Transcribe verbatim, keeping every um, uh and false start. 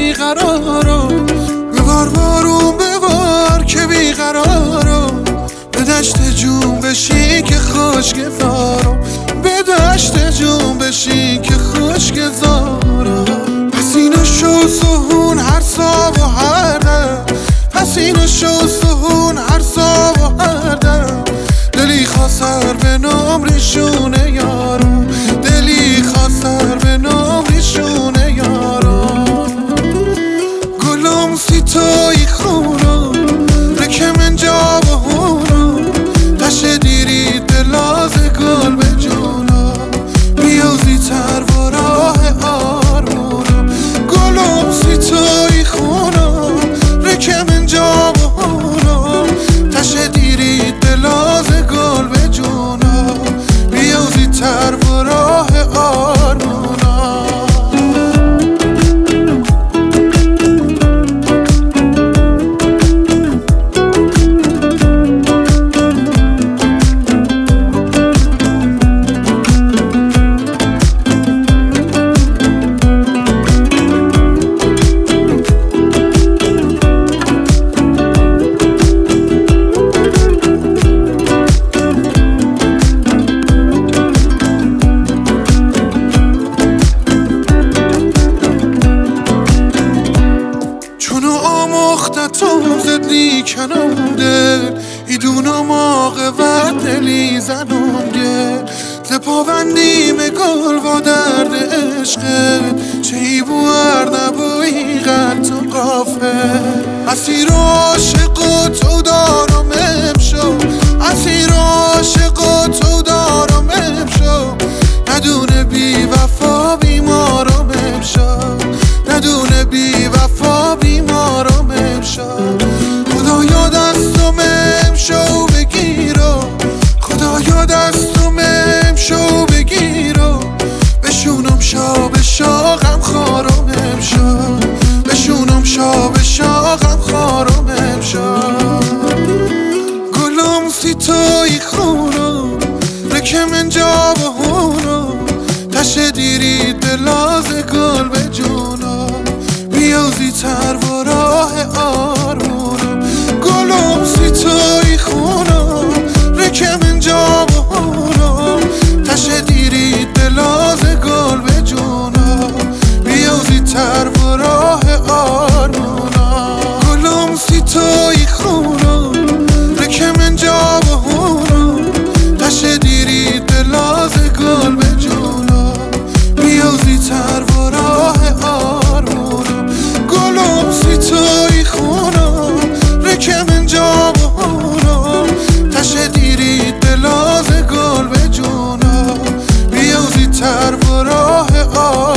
بیقرارم، ببار بارون ببار که بیقرارم، به دشت جون بشی که خوشگذارم، به دشت جون بشی که خوشگذارم. پسینو شو سهون هر سا و هر دم، پسینو شو سهون هر سا و هر دم، دلی خواستر به نامریشونه یارم، دلی خواستر به نامریشونه یارم. گلم سیتایی خونم رکه من جا و هونم، تشه دیری دلاز گل به جونم، بیازی تر و راه آرمونم. گلم سیتایی خونم رکه من جا و هونم، تشه دیری دلاز گل به جونم، بیازی تر و راه آرمونم. زدی کنم دل ایدونم آقه و دلی زنم گل، ز پاوندیم گل و درد عشقت، چه ای بوار نبوی غلط و قافه. اسیر عاشق و تو دارم امشو، اسیر عاشق و تو دارم امشو، ندونه بی وفا بیمارم امشو، ندونه بی وفا بیمارم امشو. خدایا دستم امشو بگیرو، خدایا دستم امشو بگیرو، بشونم شاب شاقم خارم امشو، بشونم شاب شاقم خارم امشو. گلم سیتایی خونم رکه من جا و هونم، تشه دیری دلاز گل به جونم، بیازی تر و راه آرمونم. گلم سیتایی خونم رکه من جا و هونم، تشه دیری دلاز گل به جونم، بیازی تر و راه آرمونم. گلم سیتایی خونم رکه من جا و هونم، تشه دیری دلاز گل به جونم، بیازی تر و راه آرمونم. گلم سیتایی خونم رکه من جا و هونم، تشه دیری دلاز گل به جونم، بیازی تر و راه آرمونم.